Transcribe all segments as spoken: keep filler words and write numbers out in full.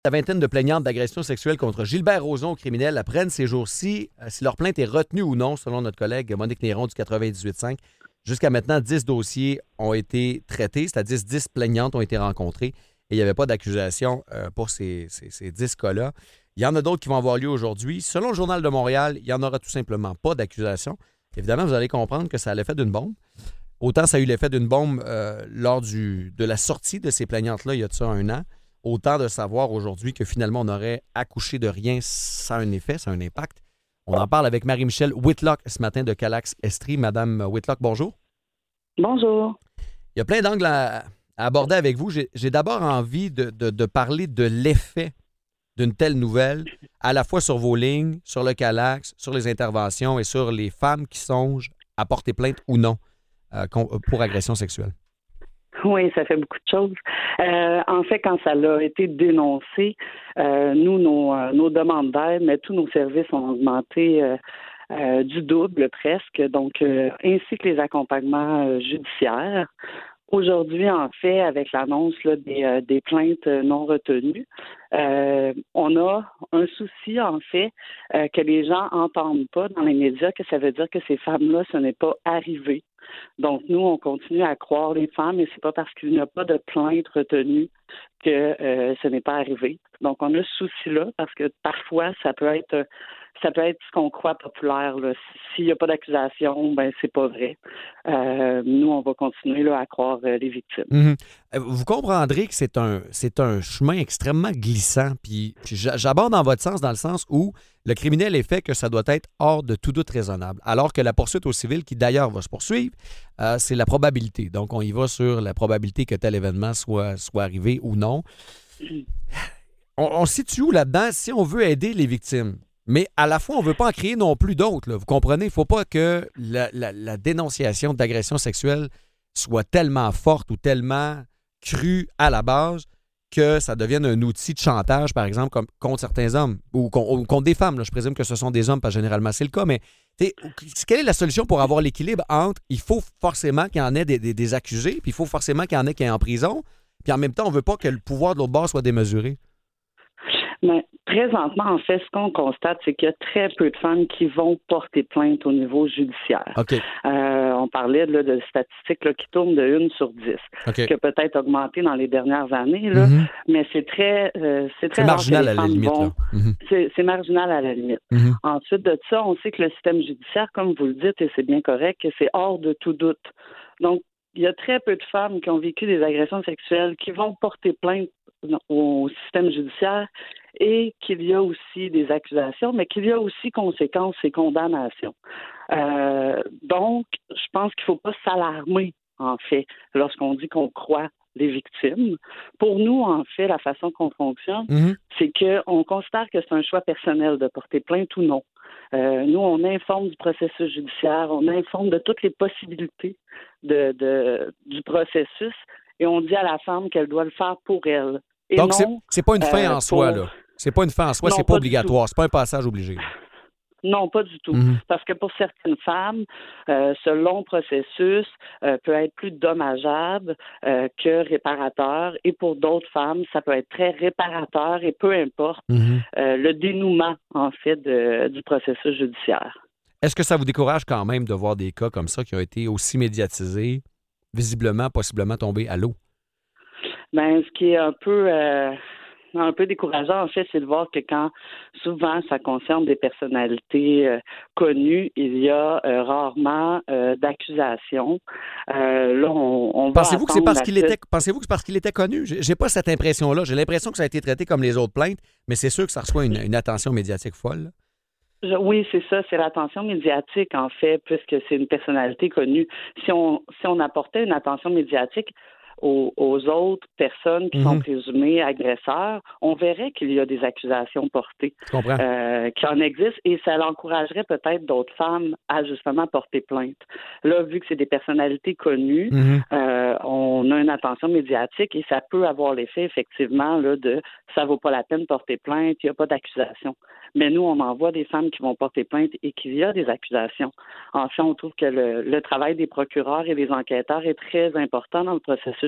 La vingtaine de plaignantes d'agression sexuelle contre Gilbert Rozon, criminel, apprennent ces jours-ci euh, si leur plainte est retenue ou non, selon notre collègue Monique Néron du quatre-vingt-dix-huit virgule cinq. Jusqu'à maintenant, dix dossiers ont été traités, c'est-à-dire dix plaignantes ont été rencontrées et il n'y avait pas d'accusation euh, pour ces, ces, ces dix cas-là. Il y en a d'autres qui vont avoir lieu aujourd'hui. Selon le Journal de Montréal, il n'y en aura tout simplement pas d'accusation. Évidemment, vous allez comprendre que ça a l'effet d'une bombe. Autant ça a eu l'effet d'une bombe euh, lors du, de la sortie de ces plaignantes-là il y a de ça un an. Autant de savoir aujourd'hui que finalement, on aurait accouché de rien sans un effet, sans un impact. On en parle avec Marie-Michelle Whitlock ce matin de Calax-Estrie. Madame Whitlock, bonjour. Bonjour. Il y a plein d'angles à, à aborder avec vous. J'ai, j'ai d'abord envie de, de, de parler de l'effet d'une telle nouvelle, à la fois sur vos lignes, sur le Calax, sur les interventions et sur les femmes qui songent à porter plainte ou non euh, pour agression sexuelle. Oui, ça fait beaucoup de choses. Euh, en fait, quand ça a été dénoncé, euh, nous, nos, euh, nos demandes d'aide, mais tous nos services ont augmenté euh, euh, du double presque, donc euh, ainsi que les accompagnements euh, judiciaires. Aujourd'hui, en fait, avec l'annonce là, des, euh, des plaintes non retenues, euh, on a un souci, en fait, euh, que les gens n'entendent pas dans les médias, que ça veut dire que ces femmes-là, ce n'est pas arrivé. Donc, nous, on continue à croire les femmes, et c'est pas parce qu'il n'y a pas de plainte retenue que euh, ce n'est pas arrivé. Donc, on a ce souci-là, parce que parfois, ça peut être ça peut être ce qu'on croit populaire. Là. S'il n'y a pas d'accusation, ben c'est pas vrai. Euh, nous, on va continuer là, à croire euh, les victimes. Mm-hmm. Vous comprendrez que c'est un, c'est un chemin extrêmement glissant. Puis j'aborde dans votre sens, dans le sens où le criminel est fait que ça doit être hors de tout doute raisonnable. Alors que la poursuite au civil, qui d'ailleurs va se poursuivre, euh, c'est la probabilité. Donc, on y va sur la probabilité que tel événement soit, soit arrivé ou non. On, on se situe où là-dedans si on veut aider les victimes? Mais à la fois, on ne veut pas en créer non plus d'autres. Là. Vous comprenez? Il ne faut pas que la, la, la dénonciation d'agression sexuelle soit tellement forte ou tellement crue à la base que ça devienne un outil de chantage, par exemple, comme, contre certains hommes ou, ou contre des femmes. Là. Je présume que ce sont des hommes, parce que généralement, c'est le cas. Mais quelle est la solution pour avoir l'équilibre entre il faut forcément qu'il y en ait des, des, des accusés, puis il faut forcément qu'il y en ait qui est en prison, puis en même temps, on ne veut pas que le pouvoir de l'autre bord soit démesuré? Mais présentement, en fait, ce qu'on constate, c'est qu'il y a très peu de femmes qui vont porter plainte au niveau judiciaire. Okay. Euh, on parlait là, de statistiques là, qui tournent de une sur dix, okay. qui a peut-être augmenté dans les dernières années, là, mm-hmm. mais c'est très, euh, c'est très c'est marginal rare que les à la limite. Vont... Mm-hmm. C'est, c'est marginal à la limite. Mm-hmm. Ensuite de ça, on sait que le système judiciaire, comme vous le dites, et c'est bien correct, que c'est hors de tout doute. Donc, il y a très peu de femmes qui ont vécu des agressions sexuelles qui vont porter plainte au système judiciaire et qu'il y a aussi des accusations, mais qu'il y a aussi conséquences et condamnations. Euh, donc, je pense qu'il ne faut pas s'alarmer, en fait, lorsqu'on dit qu'on croit les victimes. Pour nous, en fait, la façon qu'on fonctionne, mm-hmm. c'est qu'on considère que c'est un choix personnel de porter plainte ou non. Euh, nous, on informe du processus judiciaire, on informe de toutes les possibilités de, de, du processus et on dit à la femme qu'elle doit le faire pour elle. Et donc, non, c'est, c'est pas une fin euh, en soi, pour... là. C'est pas une fin en soi, non, c'est pas, pas obligatoire. C'est pas un passage obligé. Non, pas du tout. Mm-hmm. Parce que pour certaines femmes, euh, ce long processus euh, peut être plus dommageable euh, que réparateur. Et pour d'autres femmes, ça peut être très réparateur et peu importe mm-hmm. euh, le dénouement, en fait, de, du processus judiciaire. Est-ce que ça vous décourage quand même de voir des cas comme ça qui ont été aussi médiatisés, visiblement, possiblement tombés à l'eau? Bien, ce qui est un peu... Euh... un peu décourageant, en fait, c'est de voir que quand souvent ça concerne des personnalités euh, connues, il y a euh, rarement euh, d'accusations. Euh, là, on, on pensez-vous que c'est parce qu'il suite... était, pensez-vous que c'est parce qu'il était connu? J'ai, j'ai pas cette impression-là. J'ai l'impression que ça a été traité comme les autres plaintes, mais c'est sûr que ça reçoit une, une attention médiatique folle. Je, oui, c'est ça, c'est l'attention médiatique, en fait, puisque c'est une personnalité connue. Si on, si on apportait une attention médiatique Aux, aux autres personnes qui mm-hmm. sont présumées agresseurs, on verrait qu'il y a des accusations portées euh, qui en existent et ça l'encouragerait peut-être d'autres femmes à justement porter plainte. Là, vu que c'est des personnalités connues, mm-hmm. euh, on a une attention médiatique et ça peut avoir l'effet effectivement là, de ça vaut pas la peine de porter plainte, il n'y a pas d'accusation. Mais nous, on en voit des femmes qui vont porter plainte et qu'il y a des accusations. En fait, on trouve que le, le travail des procureurs et des enquêteurs est très important dans le processus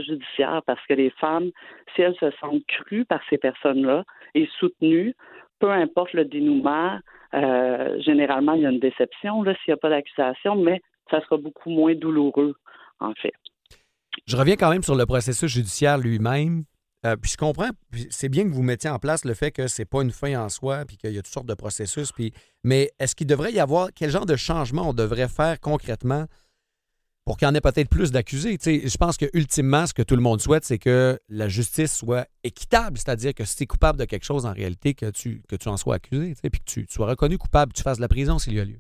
judiciaire parce que les femmes, si elles se sentent crues par ces personnes-là et soutenues, peu importe le dénouement, euh, généralement, il y a une déception là, s'il n'y a pas d'accusation, mais ça sera beaucoup moins douloureux, en fait. Je reviens quand même sur le processus judiciaire lui-même. Euh, puis je comprends, puis c'est bien que vous mettiez en place le fait que c'est pas une fin en soi, puis qu'il y a toutes sortes de processus. Puis, mais est-ce qu'il devrait y avoir, quel genre de changement on devrait faire concrètement pour qu'il y en ait peut-être plus d'accusés? Tu sais, je pense que ultimement, ce que tout le monde souhaite, c'est que la justice soit équitable, c'est-à-dire que si tu es coupable de quelque chose, en réalité, que tu, que tu en sois accusé, tu sais, puis que tu, tu sois reconnu coupable, que tu fasses de la prison s'il y a lieu.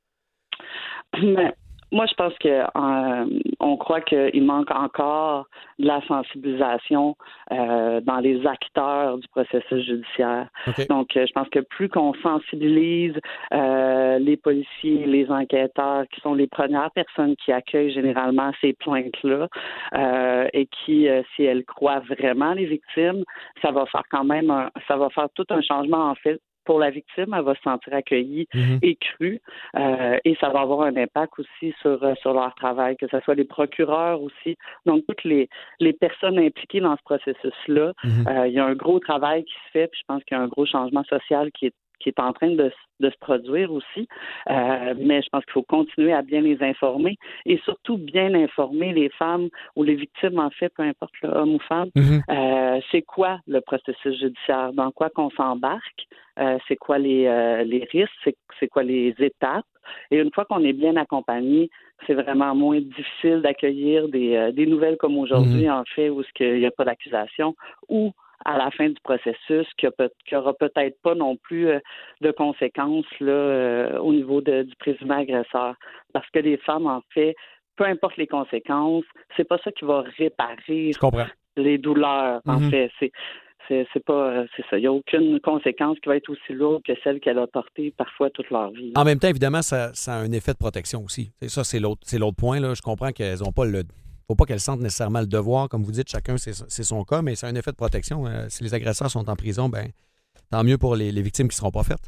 Mais moi, je pense que euh, on croit qu'il manque encore de la sensibilisation euh, dans les acteurs du processus judiciaire. Okay. Donc, euh, je pense que plus qu'on sensibilise euh, les policiers, les enquêteurs, qui sont les premières personnes qui accueillent généralement ces plaintes-là, euh, et qui, euh, si elles croient vraiment les victimes, ça va faire quand même, un, ça va faire tout un changement en fait. Pour la victime, elle va se sentir accueillie mm-hmm. et crue, euh, et ça va avoir un impact aussi sur sur leur travail, que ce soit les procureurs aussi. Donc, toutes les, les personnes impliquées dans ce processus-là, mm-hmm. euh, il y a un gros travail qui se fait, puis je pense qu'il y a un gros changement social qui est qui est en train de, de se produire aussi. Euh, mais je pense qu'il faut continuer à bien les informer et surtout bien informer les femmes ou les victimes, en fait, peu importe l'homme ou femme, mm-hmm. euh, c'est quoi le processus judiciaire, dans quoi qu'on s'embarque, euh, c'est quoi les, euh, les risques, c'est, c'est quoi les étapes. Et une fois qu'on est bien accompagné, c'est vraiment moins difficile d'accueillir des, euh, des nouvelles comme aujourd'hui, mm-hmm. en fait, où il n'y a pas d'accusation, ou à la fin du processus, qui n'aura peut-être pas non plus euh, de conséquences là, euh, au niveau de, du présumé agresseur. Parce que les femmes, en fait, peu importe les conséquences, c'est pas ça qui va réparer les douleurs, en mm-hmm. fait. C'est, c'est, c'est pas, c'est ça. Il n'y a aucune conséquence qui va être aussi lourde que celle qu'elle a portée parfois toute leur vie. En même temps, évidemment, ça, ça a un effet de protection aussi. C'est ça, c'est l'autre, c'est l'autre point. Là. Je comprends qu'elles n'ont pas le... Il ne faut pas qu'elles sentent nécessairement le devoir. Comme vous dites, chacun, c'est, c'est son cas, mais c'est un effet de protection. Euh, si les agresseurs sont en prison, ben tant mieux pour les, les victimes qui ne seront pas faites.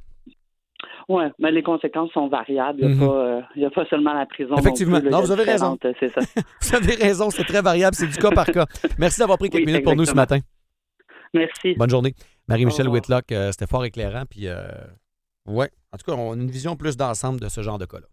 Oui, mais les conséquences sont variables. Il n'y a, mm-hmm. euh, a pas seulement la prison. Effectivement. Non, plus, là, non vous avez raison. C'est ça. Vous avez raison, c'est très variable. C'est du cas par cas. Merci d'avoir pris quelques oui, minutes exactement. Pour nous ce matin. Merci. Bonne journée. Marie-Michel Whitlock, euh, c'était fort éclairant. Puis, euh, ouais, en tout cas, on a une vision plus d'ensemble de ce genre de cas-là.